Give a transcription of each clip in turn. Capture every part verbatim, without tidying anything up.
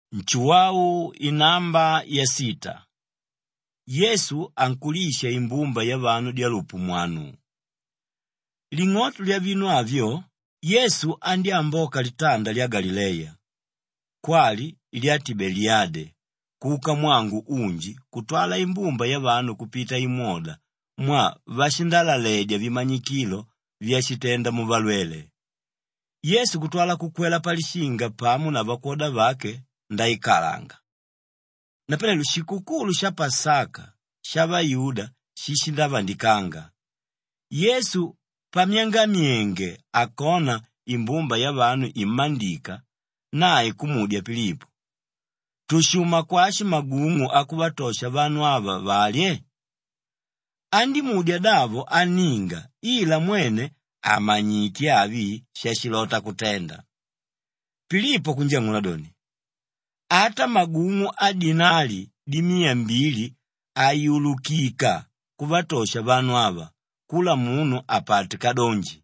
Nchuwau inamba ya sita. Yesu ankulisha imbumba ya vanu dia lupu mwanu. Ling'oto lya vinu avyo, Yesu andi amboka litanda lya Galileya. Kwali lya Tibeliade, kuka mwangu unji, kutwala imbumba ya vanu kupita imoda, mwa vashindalaledya vimanyikilo vya shitenda muvalwele. Yesu kutwala kukwela palishinga pamu na vakoda vake ndaikalanga. Napene lushikukulu sha Pasaka sha Vayuda shishindavandikanga. Yesu pamyanga myenge akona imbumba ya vanu imandika naye kumudya Pilipo, tushuma kwashi magumu akuvatosha vanu ava valye? Andi mudya davo aninga ila mwene amanyiti avi shashilota kutenda. Pilipo kunjangula doni, ata magumu adinali dimia mbili ayulukika kuvatosha vanu ava, kula munu apati kadonji.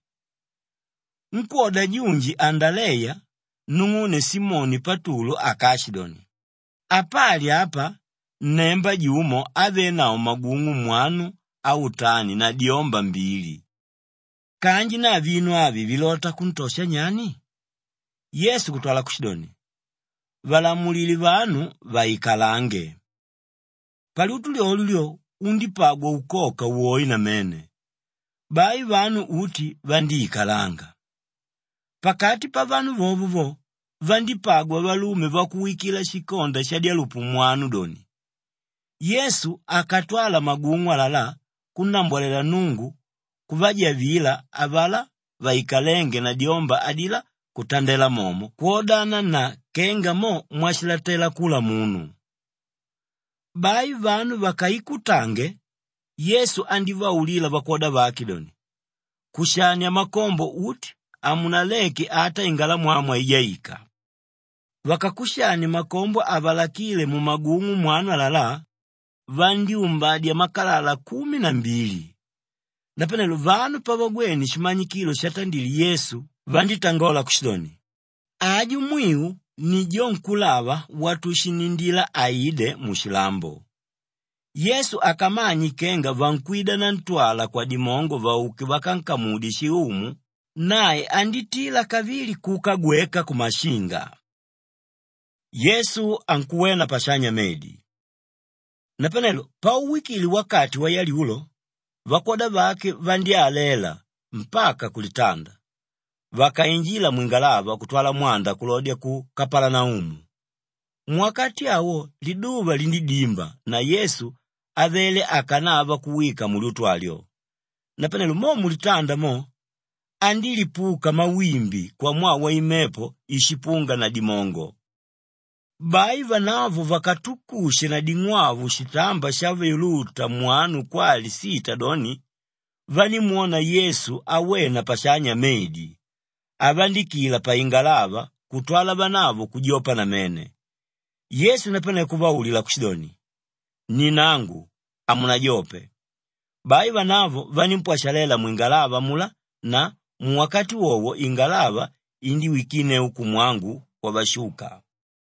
Nkuoda junji Andaleya nung'une Simoni Patulo akashidoni, apali apa nemba jumo ave nao magungu mwanu au tani na diomba mbili. Kanji na vinu avi vilota kuntosha nyani? Yesu kutwala kushidoni, valamulili vanu vaikalange. Paliutu lyolulyo undipagwa ukoka uoi na mene. Bai vanu uti vandiikalanga. Pakati pa vanu vovovo, vandipagwa valume vakuwikila shikonda shadia lupu mwanu doni. Yesu akatwala magungu alala kunambwalela nungu kuvaja vila avala vaikalenge na diomba adila kutandela momo kuodana na kenga mo mwashilatela kula munu. Bai vanu vakaikutange, Yesu andiva ulila vakoda vakidoni, kushanya makombo uti amunaleki ata ingala mwamwa ijaika. Vakakushanya makombo avalakile mu magungu mwanu alala, vandi umbadya makalala kumi na mbili. Napenelo vanu pavagweni shimanyikilo shatandili Yesu vanditangola kushidoni, aju mwiu ni jonkulava watushinindila aide mushilambo. Yesu akamanyi kenga vankwida na ntwala kwa dimongo vauki vakankamudi shiumu, naye anditila kavili kukagweka kumashinga. Yesu ankuwena pashanya medi. Napenelo pauwikili wakati wa yali ulo, vakoda vake vandialela mpaka kulitanda. Vakainjila mwingalava kutwala mwanda kulodya ku Kapalanaumu. Mwakati awo liduva lindidimba na Yesu avele akanava kuwika mulutu alyo. Napenelo mo mulitanda mo andilipuka mawimbi kwa mwa wa imepo ishipunga na dimongo. Bai vanavo vakatukushe na dingwavu shitamba shaveyuluta mwanu kwali sita doni, vanimuona Yesu awena pashanya medi. Avandikila pa ingalava kutwala vanavo kujopa na mene. Yesu napene kuvaulila kushidoni, ninangu amunajope. Bai vanavo vanimpwashalela mwingalava mula na muwakati wowo ingalava indi wikine uku mwangu kwa vashuka.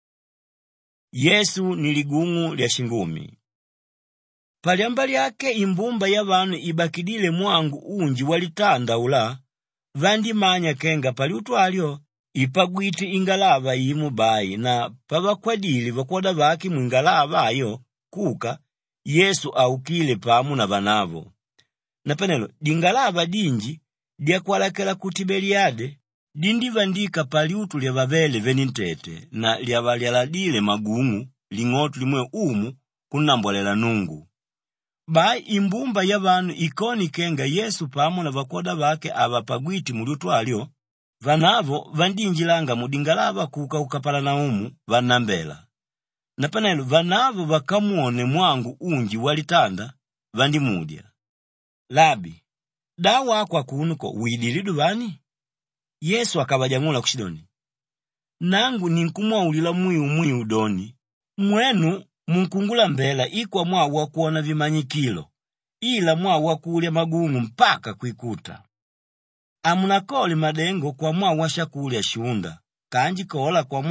Yesu niligungu lya shingumi. Paliamba lyake imbumba ya vanu ibakidile mwangu unji walitanda ula, vandi manya kenga paliutu alyo ipagwiti ingalava imu bai na pavakwadili vakoda vaki mwingalava ayo kuka Yesu aukile pamu na vanavo. Napenelo dingalava dinji diakwalakela ku Tibeliade dindi vandika paliutu lya vavele venintete na lya valyaladile magungu ling'otu limwe umu kunambwalela nungu. Bai imbumba ya vanu ikoni kenga Yesu pamu na vakoda vake avapagwiti mulutu alyo, vanavo vandinjilanga mudingalava kuka Kapalanaumu vanambela. Napanelo vanavo vakamuone mwangu unji walitanda vandimudya, Labi, dawa kwa kunuko uidilidu vani? Yesu akavajangula kushidoni, nangu ninkumwaulila mwiu mwiu doni, mwenu munkungula mbela ikwa mwa wakuona vimanyikilo, ila mwa wakulya magungu mpaka kuikuta. Amunakoli madengo kwa mwa washakulya shunda, kanji kola kwa mwa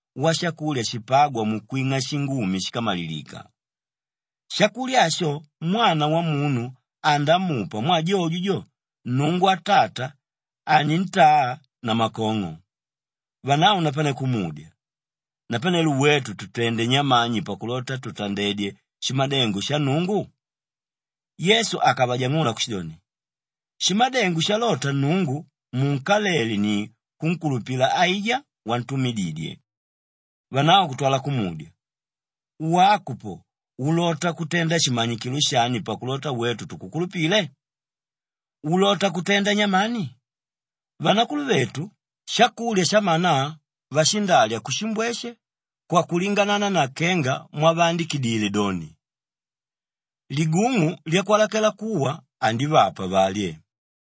wa shakulya shipagwa mukwing'a shingumi shikamalilika. Shakulyasho mwana wa munu andamupa mwa jojujo Nungu atata anintaa na makong'o. Vanao napene kumudya. Napene luwetu tutende nyamanyi pakulota tutandedye shimadengu sha Nungu. Yesu akabajang'ula kushidoni, shimadengu shalota Nungu munkaleli ni kunkulupila aija wantumididye. Vanao kutwala kumudya, wakupo ulota kutenda shimanyikilu shani pakulota wetu tukukulupile? Ulota kutenda nyamani? Vanakulu vetu shakulya shamana vashindalya kushimbweshe kwa kulinganana na kenga mwavandikidile doni. Ligung'u lyakwalakela kuwa andivapa valye.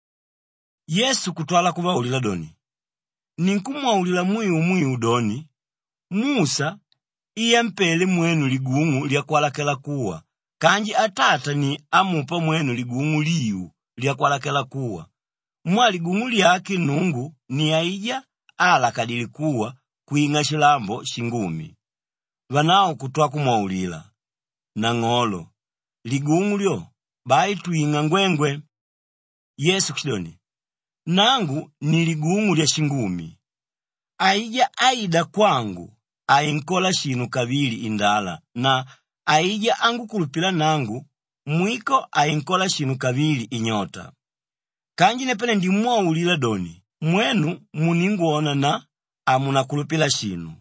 Yesu kutwala kuvaulila doni, ninkumwaulila mwiu mwiu doni, Musa iya mpele mwenu ligung'u lyakwalakela kuwa, kanji atata ni amupa mwenu ligung'u liyu lyakwalakela kuwa. Mwa ligung'u lyake Nungu ni aija ala kadili kuwa kuing'a shilambo shingumi. Vanao kutwa kumwaulila, nang'olo, ligung'u lyo bai tuing'a ngwengwe. Yesu kishidoni, nangu ni ligung'u lya shingumi. Aija aida kwangu ainkola shinu kavili indala, na aija angu kulupila nangu mwiko ainkola shinu kavili inyota. Kanji nepene ndimwaulila doni, mwenu muninguona na amuna kulupila shinu.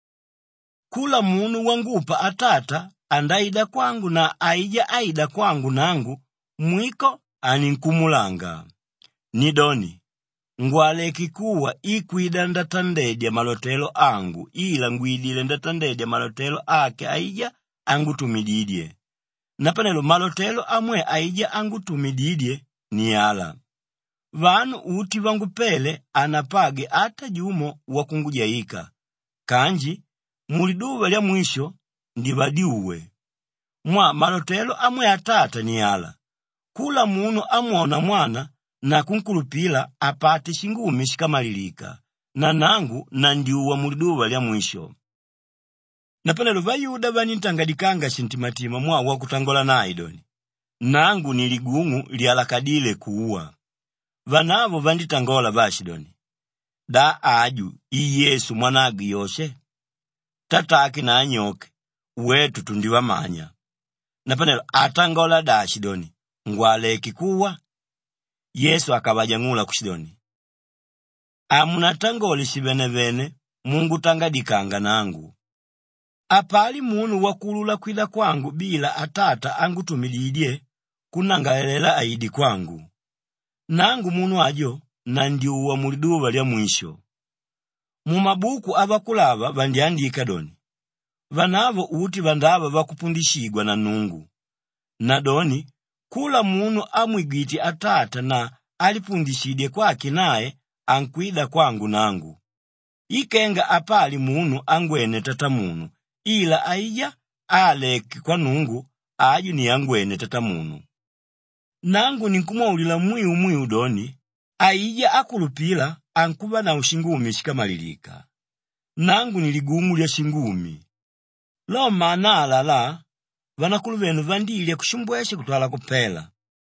Kula munu wangupa atata andaida kwangu na aija aida kwangu nangu mwiko aninkumulanga. Nidoni, ngwaleki kuwa ikuida ndatandedya malotelo angu, ila ngwidile ndatandedya malotelo ake aija angutumididye. Napanelo malotelo amwe aija angutumididye ni ala. Vanu uti vangupele anapage ata jumo wakungujaika. Kanji, muliduwa lya mwisho ndivadiuwe. Mwa malotelo amwe atata ni ala. Kula munu amuona mwana na kunkulupila apate shingumi shikamalilika. Na nangu na ndiuwa muliduwa lya mwisho. Napanelo vayuda vanintangadikanga shintimatima mwa wakutangola na idoni. Nangu niligung'u lyalakadile kuwa. Vanavo vanditangola vashidoni, da aju i Yesu mwanagu yoshe. Tataki na anyoke, wetu tundivamanya. Napanelo atangola da shidoni, ngwaleki kuwa. Yesu akabajang'ula kushidoni, amunatangoli shivenevene Mungu tangadikanga nangu. Apali munu wakulula kwida kwangu bila atata angutumilidye kunangalela aidi kwangu. Nangu munu ajo na ndiuwa muliduwa lya mwisho. Mumabuku abakulava vandiandika doni, vanavo uti vandava vakupundishigwa na Nungu. Na doni, kula munu amwigiti atata na alipundishidye kwake naye ankwida kwangu nangu. Ikenga apali munu angwene tata munu, ila aija aleki kwa Nungu aju ni angwene tata munu. Nangu ninkumwaulila mwiu mwiu doni, aija akulupila ankuba na ushingumi shikamalilika. Nangu niligung'u lya shingumi. Loma analala, vanakulu venu vandilya kushimbweshe kutwala kupela.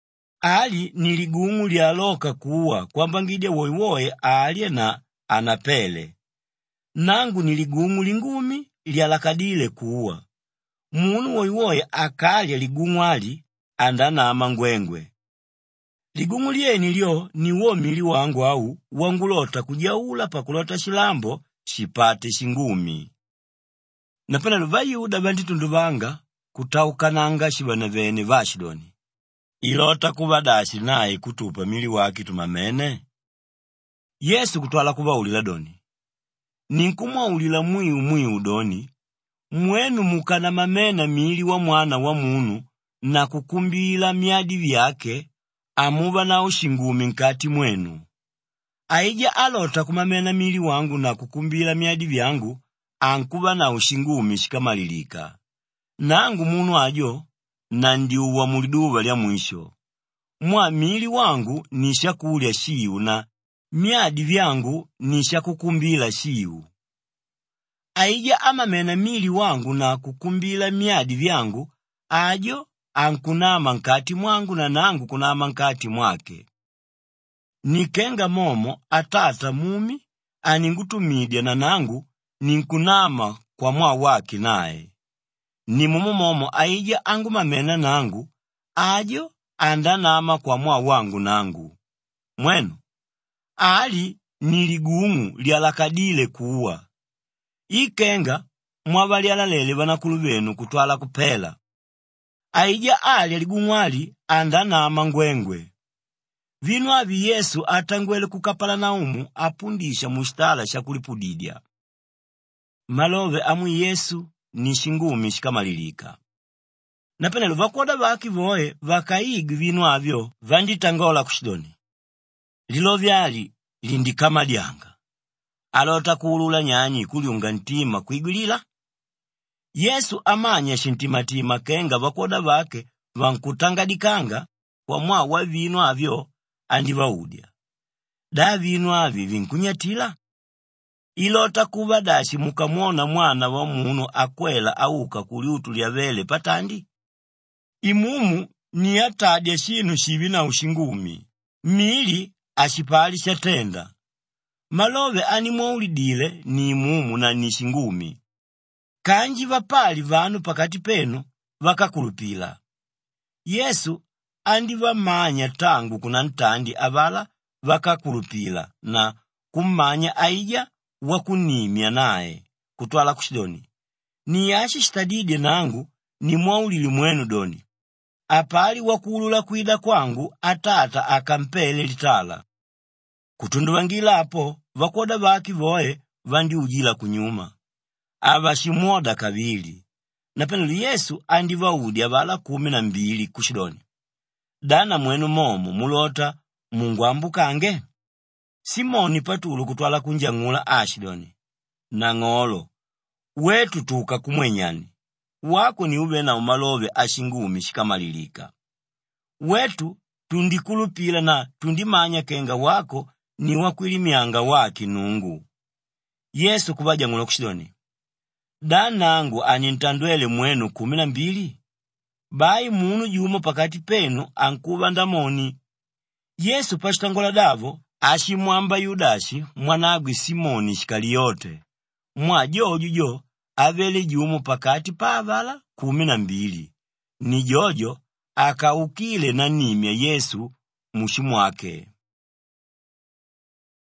Ali niligung'u lyaloka kuwa kwamba ngidya woiwoye alye na anapele. Nangu niligung'u lingumi lyalakadile kuwa. Munu woiwoye akalya ligung'u ali andana amangwengwe. Ligung'u lyeni lyo ni womili wangu au wangulota kujaula pakulota shilambo shipate shingumi. Napanelo vayuda vanditunduvanga kutaukananga shivanavene vashidoni, ilota kuvadashi naye kutupa mili waki tumamene. Yesu kutwala kuvaulila doni, ninkumwaulila mwiu mwiu doni, mwenu mukana mamena mili wa mwana wa munu na kukumbila myadi vyake amuva na ushingumi nkati mwenu. Aija alota kumamena mili wangu na kukumbila myadi vyangu ankuva na ushingumi shikamalilika. Nangu munu ajo na ndiuwa muliduwa lya mwisho. Mwa mili wangu nisha kulya shiu na myadi vyangu nisha kukumbila shiu. aija amamena mili wangu na kukumbila myadi vyangu, ajo ankunama nkati mwangu na nangu kunama nkati mwake. Nikenga momo atata mumi aningutumidya na nangu ninkunama kwa mwa waki naye. Ni mumu momo aija angu mamena nangu, ajo andanama kwa mwa wangu nangu. Mwenu, ali niligumu lyalakadile kuwa. Ikenga mwabali alalele banakulu benu kutwala kupela. Aija ali aligumwali andanama ngwengwe. Vinu avi Yesu atangwele kukapala naumu apundisha mushtala shakulipudidya. Malove amu Yesu ni shingumi shikamalilika. Napenelo vakoda vaki voe vakaigi vinu avyo vanditangola kushidoni. Lilo vyali lindikama dyanga. Alota kuulula nyanyi kuliunga ntima kuigulila. Yesu amanya shintimatima kenga vakoda vake vankutangadikanga kwa mwa wa vinu avyo andi vaudya. Da vinu avi vinkunyatila. Ilota kuva dashi mukamwona mwana wa munu akwela auka kuliutu lya vele patandi. Imumu ni atadya shinu shivi na ushingumi. Mili ashipali shatenda. Malove animwaulidile ni imumu na nishingumi. Kanji vapali vanu pakati penu vakakulupila. Yesu andi vamanya tangu kuna ntandi avala vakakulupila na kumanya aija wakunimya naye kutwala kushidoni. Ni yashi shitadide nangu ni mwaulili mwenu doni. Apali wakulula kuida kwangu atata akampele litala. Kutundu wangila hapo vakoda vaki voe vandi ujila kunyuma. Ava shimoda kavili. Napenelo Yesu andi vaudi avala kumi na mbili kushidoni. Dana mwenu momo mulota Mungu ambukange? Simoni Patulu kutwala kunjangula ashidoni. Nangolo, wetu tuka kumwenyani. Wako ni ube na umalove ashingumi shikamalilika. Wetu tundikulupila na tundimanya kenga wako ni wakwilimianga waki nungu. Yesu kubajangula kushidoni. Danangu anintandwele mwenu kumi na mbili. Bai munu jumo pakati penu ankuva ndamoni. Yesu pashitangola davo ashimwamba Yudashi mwanagwi Simoni Shikaliyote. Mwa jojo jo avele jumo pakati pavala kumi na mbili. Ni jojo akaukile na nimya Yesu mushimwake.